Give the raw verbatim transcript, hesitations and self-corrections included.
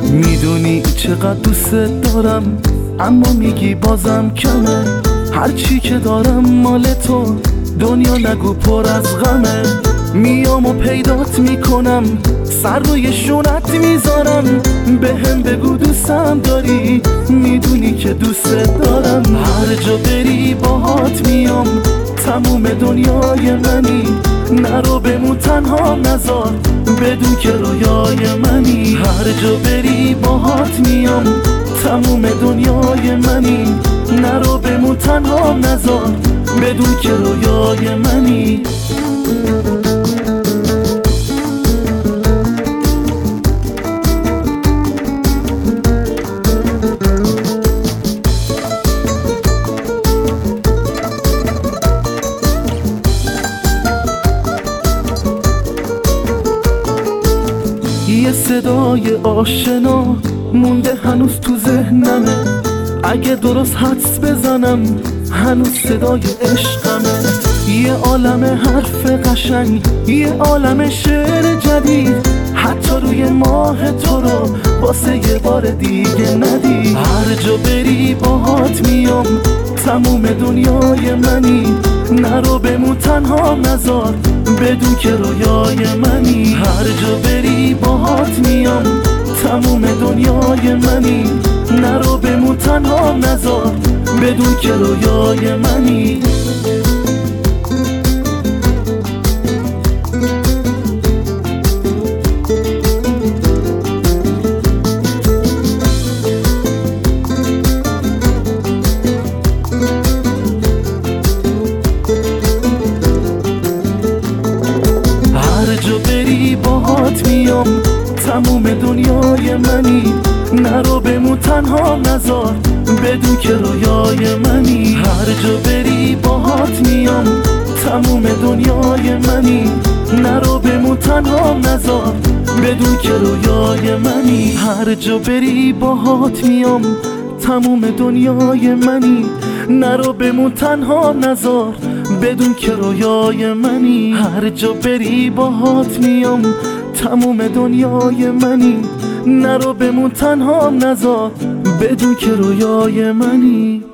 میدونی چقدر دوست دارم اما میگی بازم کمه. هرچی که دارم مال تو، دنیا نگو پر از غمه. میام و پیدات میکنم، سر روی شونت میذارم. به هم بگو دوستم داری، میدونی که دوست دارم. هر جا بری باهات میام، تموم دنیای منی. نرو بمون تنها نذار، بدون که رویای منی. هر جا بری باهات میام، تموم دنیای منی. نرو بمون تنها نذار، بدون که رویای منی. یه صدای آشنا مونده هنوز تو ذهنمه. اگه درست حدس بزنم هنوز صدای عشقمه. یه عالم حرف قشنگ، یه عالم شعر جدید. حتی روی ماه تو رو واسه یه بار دیگه ندید. هر جا بری باهات میام، تموم دنیای منی. نرو بمون تنها نذار، بدون که رویای منی. هر جا بری باهات میام، تموم دنیای منی. نرو بمون تنها نذار، بدون که رویای منی. باهات میام، تموم دنیای منی. نرو بمون تنها نذار، بدون که رویای منی. هر جا بری باهات میام، تموم دنیای منی. نرو بمون تنها نذار، بدون که رویای منی. هر جا بری باهات میام، تموم دنیای منی. نرو بمون تنها نذار، بدون که رویای منی. هر جا بری باهات میام، تموم دنیای منی. نرو بمون تنها نذار، بدون که رویای منی.